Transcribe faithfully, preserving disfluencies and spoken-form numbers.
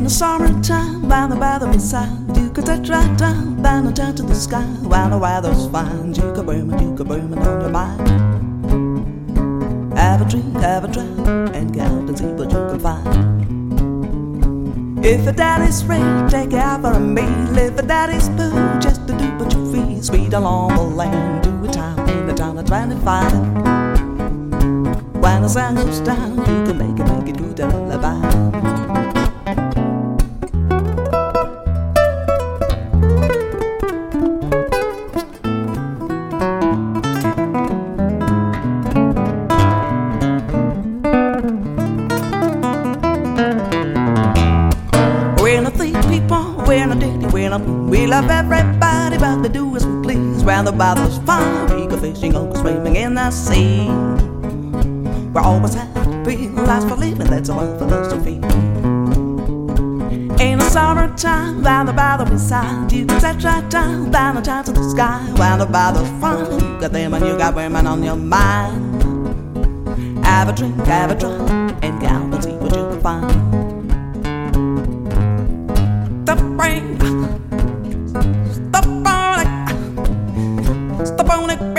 the summertime, by the by the beside, you could touch right down, by the touch of the sky. While the weather's fine, you could burn it, you could burn it on your mind. Have a drink, have a drink, and get out and see what you can find. If a daddy's free, take it out for a meal. If a daddy's boo, just to do what you feel. Speed along the lane, do a time in the town of twenty-five. When the sun goes down, you can make it, make it good a lullaby. We're not dirty, we're not mean. We love everybody, but they do as we please. When the weather's fine, we go fishing or go swimming in the sea. We're always happy, life's for living, that's our philosophy. In the summertime, down the by the beside, you can set right down, down the time to the sky. When the weather's fine, you got them and you got women on your mind. Have a drink, have a drink, and go out and see what you can find. Stop on it, stop on it, stop on it.